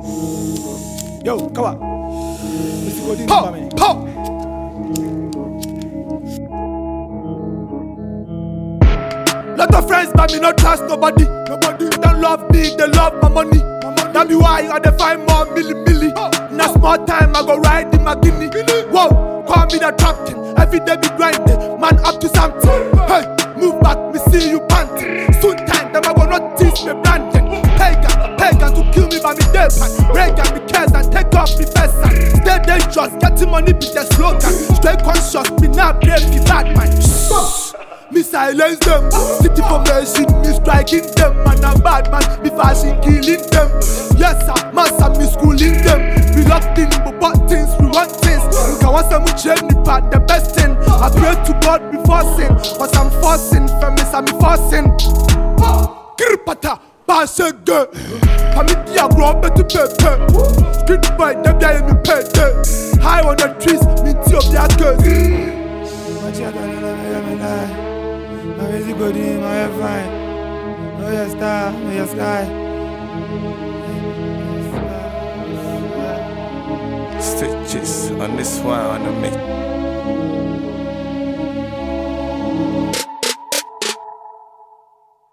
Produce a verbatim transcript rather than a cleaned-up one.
Yo, come on. Pop, pop. Lot of friends, but me not trust nobody. Nobody don't love me, they love my money. That be why I dey find more milli milli. In a small time, I go ride in my guinea. Whoa, call me the captain. Every day be grinding, man up to something. Hey, move back, me see you panting. Soon time, them I go not teach me branding. Pagan, pagan to kill me by me dead pan. Reagan me cares and take off me first hand. Stay dangerous, getting money be the slogan. Stay conscious, me not brave, be bad man. Me silence them, city formation, me striking them. Man a bad man, me fashion killing them. Yes sir, master me schooling them. We locked in, but what things, we want things. You can want some change me part the best thing. I pray to God before sin, cause I'm forcing, famous I'm forcing. Kirpata, pass a girl. I'm in the agro, better pepe. Street boy, them guy me pete. High on the trees, me tea of their girls. My music good in my head fine. Know your star, know your sky. Stitches on this one on the mix.